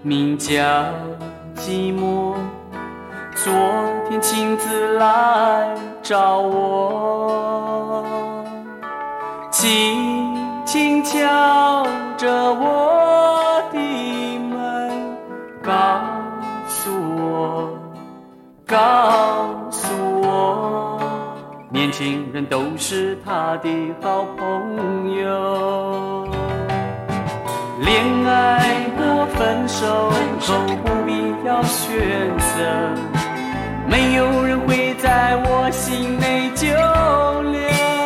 名叫寂寞。昨天亲自来找我，轻轻敲着我的门，告诉我，年轻人都是他的好朋友。恋爱或分手后不必要选择，没有人会在我心内久留。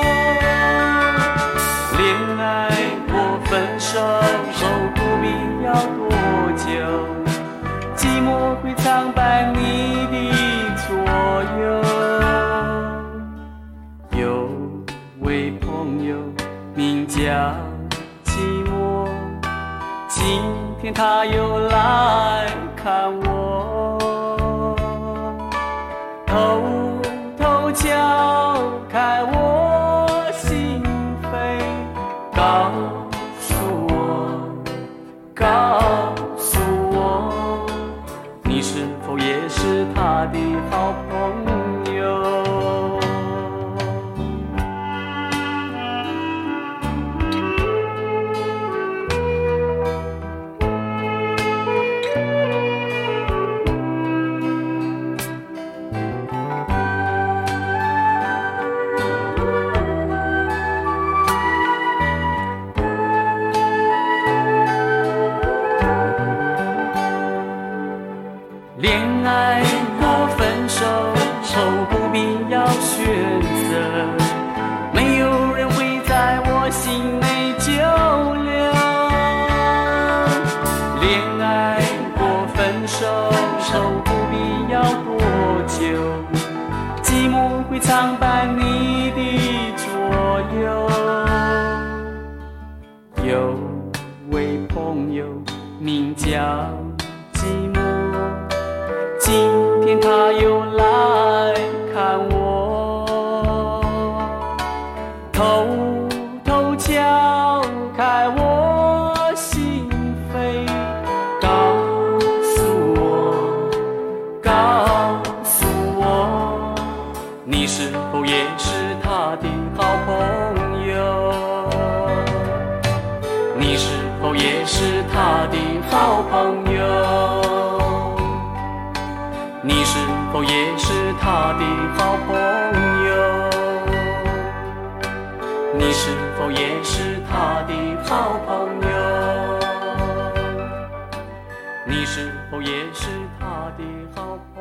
恋爱或分手后不必要多久，寂寞会常伴你的左右。有位朋友名叫寂寞，今天他又来看我，偷偷敲开我心扉，告诉我，你是否也是他的好朋友？恋爱或分手后不必要选择，没有人会在我心内久留。恋爱或分手后不必要多久，寂寞会常伴你的左右。有位朋友名叫寂寞，今天他又来看我，偷偷敲开我心扉，告诉我，你是否也是他的好朋友？你是否也是他的好朋友？你是否也是他的好朋友？你是否也是他的好朋友？你是否也是他的好朋友？